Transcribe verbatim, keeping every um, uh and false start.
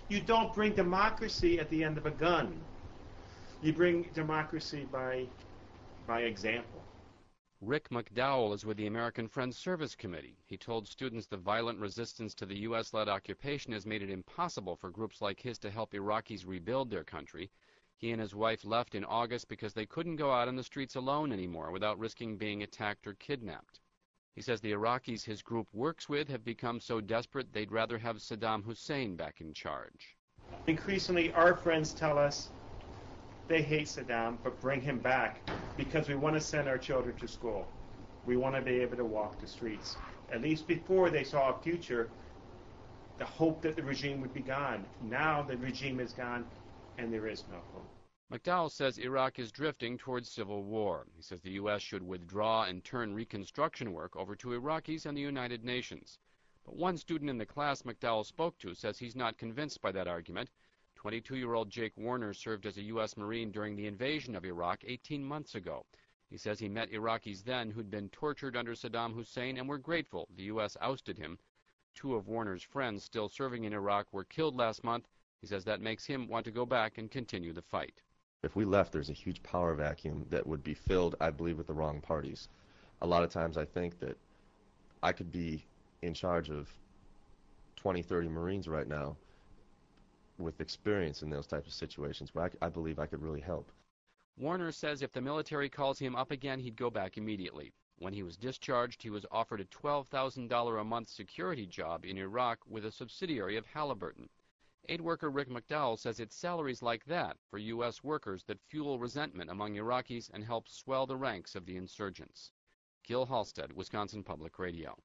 You don't bring democracy at the end of a gun. You bring democracy by, by example. Rick McDowell is with the American Friends Service Committee. He told students the violent resistance to the U S-led occupation has made it impossible for groups like his to help Iraqis rebuild their country. He and his wife left in August because they couldn't go out on the streets alone anymore without risking being attacked or kidnapped. He says the Iraqis his group works with have become so desperate they'd rather have Saddam Hussein back in charge. Increasingly, our friends tell us they hate Saddam, but bring him back because we want to send our children to school. We want to be able to walk the streets. At least before they saw a future, the hope that the regime would be gone. Now the regime is gone and there is no hope. McDowell says Iraq is drifting towards civil war. He says the U S should withdraw and turn reconstruction work over to Iraqis and the United Nations. But one student in the class McDowell spoke to says he's not convinced by that argument. twenty-two-year-old Jake Warner served as a U S Marine during the invasion of Iraq eighteen months ago. He says he met Iraqis then who'd been tortured under Saddam Hussein and were grateful the U S ousted him. Two of Warner's friends still serving in Iraq were killed last month. He says that makes him want to go back and continue the fight. If we left, there's a huge power vacuum that would be filled, I believe, with the wrong parties. A lot of times I think that I could be in charge of twenty, thirty Marines right now with experience in those types of situations where I, I believe I could really help. Warner says if the military calls him up again, he'd go back immediately. When he was discharged, he was offered a twelve thousand dollars a month security job in Iraq with a subsidiary of Halliburton. Aid worker Rick McDowell says it's salaries like that for U S workers that fuel resentment among Iraqis and help swell the ranks of the insurgents. Gil Halstead, Wisconsin Public Radio.